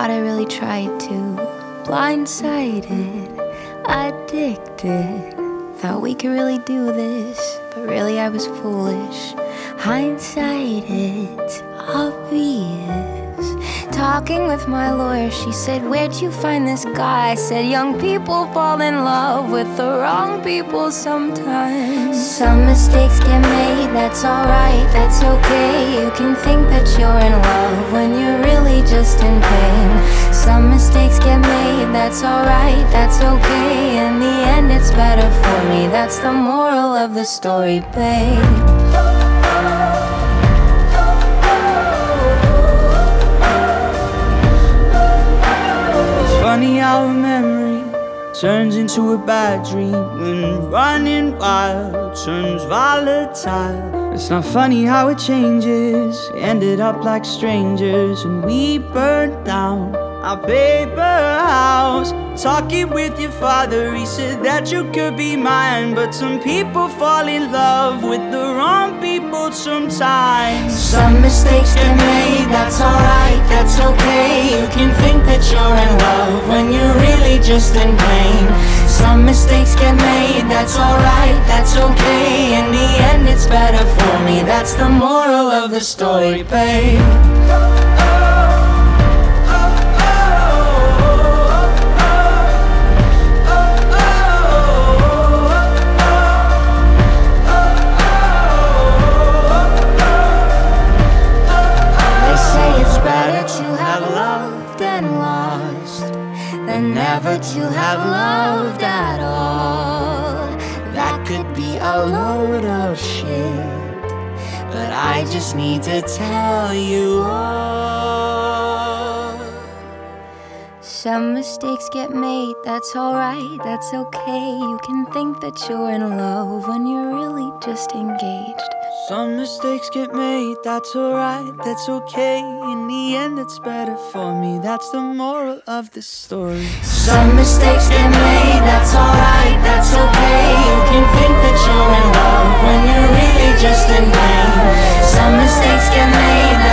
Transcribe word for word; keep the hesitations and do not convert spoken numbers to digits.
Thought I really tried to. Blindsided, addicted. Thought we could really do this, but really I was foolish. Hindsight, it's obvious. Talking with my lawyer, she said, "Where'd you find this guy?" I said, "Young people fall in love with the wrong people sometimes. Some mistakes get made, that's alright, that's okay. You can think that you're in love when you're really just in pain. Some mistakes get made, that's alright, that's okay. In the end it's better for me, that's the moral of the story, babe." Funny how a memory turns into a bad dream when running wild turns volatile. It's not funny how it changes. We ended up like strangers and we burned down our paper house. Talking with your father, he said that you could be mine. But some people fall in love with the wrong people sometimes. Some mistakes get made, that's alright, that's okay. You can think that you're in love when you're really just in pain. Some mistakes get made, that's alright, that's okay. In the end it's better for me, that's the moral of the story, babe. And never to have loved at all. That could be a load of shit, but I just need to tell you all. Some mistakes get made, that's alright, that's okay. You can think that you're in love when you're really just engaged. Some mistakes get made, that's alright, that's okay. In the end it's better for me, that's the moral of the story. Some mistakes get made, that's alright, that's okay. You can think that you're in love when you're really just in pain. Some mistakes get made,